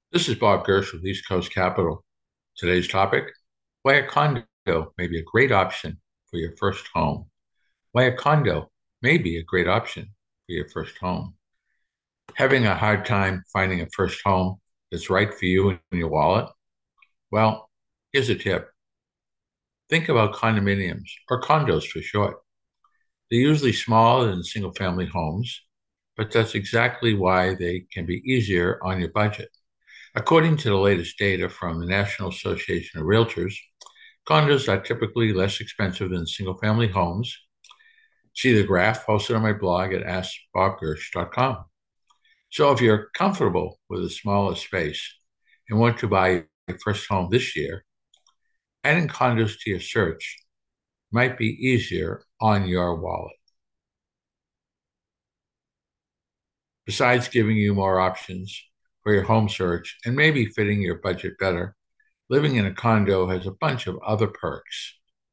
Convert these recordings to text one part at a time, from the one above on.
This is Bob Gersh with East Coast Capital. Today's topic, why a condo may be a great option for your first home. Why a condo may be a great option for your first home. Having a hard time finding a first home that's right for you and your wallet? Well, here's a tip. Think about condominiums, or condos for short. They're usually smaller than single family homes, but that's exactly why they can be easier on your budget. According to the latest data from the National Association of Realtors, condos are typically less expensive than single-family homes. See the graph posted on my blog at askbobgersh.com. So if you're comfortable with a smaller space and want to buy your first home this year, adding condos to your search might be easier on your wallet. Besides giving you more options for your home search and maybe fitting your budget better, living in a condo has a bunch of other perks.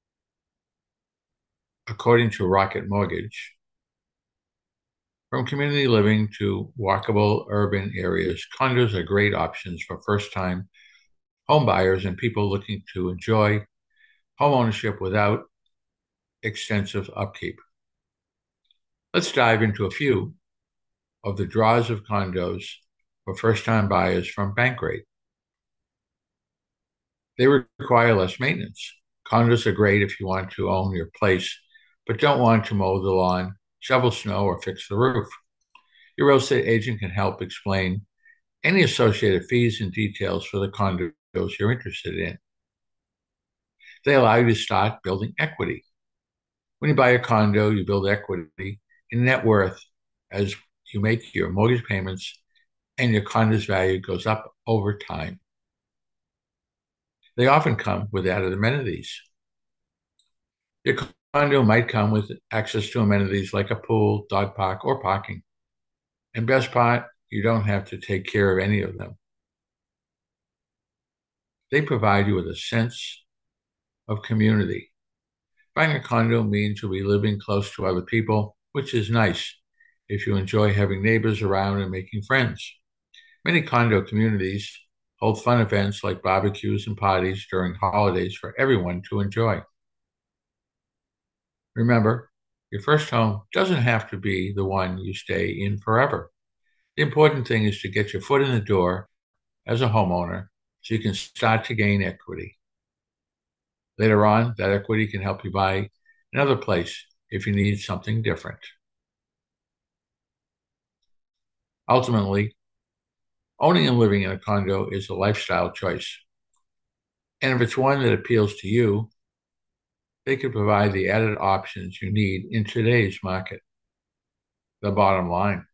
According to Rocket Mortgage, from community living to walkable urban areas, condos are great options for first-time home buyers and people looking to enjoy home ownership without extensive upkeep. Let's dive into a few of the draws of condos for first-time buyers from Bankrate. They require less maintenance. Condos are great if you want to own your place, but don't want to mow the lawn, shovel snow, or fix the roof. Your real estate agent can help explain any associated fees and details for the condos you're interested in. They allow you to start building equity. When you buy a condo, you build equity in net worth as you make your mortgage payments and your condo's value goes up over time. They often come with added amenities. Your condo might come with access to amenities like a pool, dog park, or parking. And best part, you don't have to take care of any of them. They provide you with a sense of community. Buying a condo means you'll be living close to other people, which is nice if you enjoy having neighbors around and making friends. Many condo communities hold fun events like barbecues and parties during holidays for everyone to enjoy. Remember, your first home doesn't have to be the one you stay in forever. The important thing is to get your foot in the door as a homeowner so you can start to gain equity. Later on, that equity can help you buy another place if you need something different. Ultimately, owning and living in a condo is a lifestyle choice. And if it's one that appeals to you, they can provide the added options you need in today's market. The bottom line.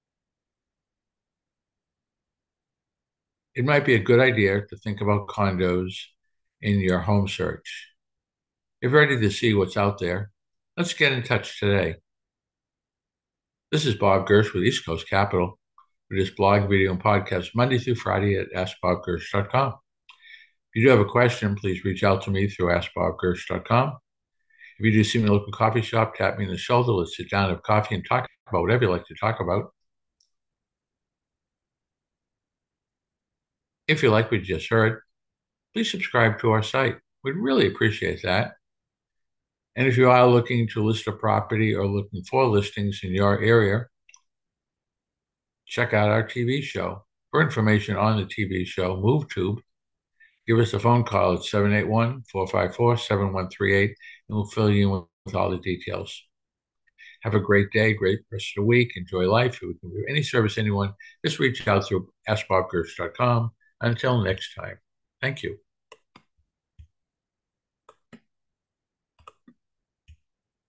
It might be a good idea to think about condos in your home search. If you're ready to see what's out there, let's get in touch today. This is Bob Gersh with East Coast Capital. We just blog, video, and podcast Monday through Friday at askbobgersh.com. If you do have a question, please reach out to me through askbobgersh.com. If you do see me in a local coffee shop, tap me in the shoulder. Let's sit down, have coffee, and talk about whatever you like to talk about. If you like what you just heard, please subscribe to our site. We'd really appreciate that. And if you are looking to list a property or looking for listings in your area, check out our TV show. For information on the TV show, MoveTube, give us a phone call at 781-454-7138, and we'll fill you in with all the details. Have a great day, great rest of the week. Enjoy life. If we can do any service anyone, just reach out through askbobgersh.com. Until next time, thank you.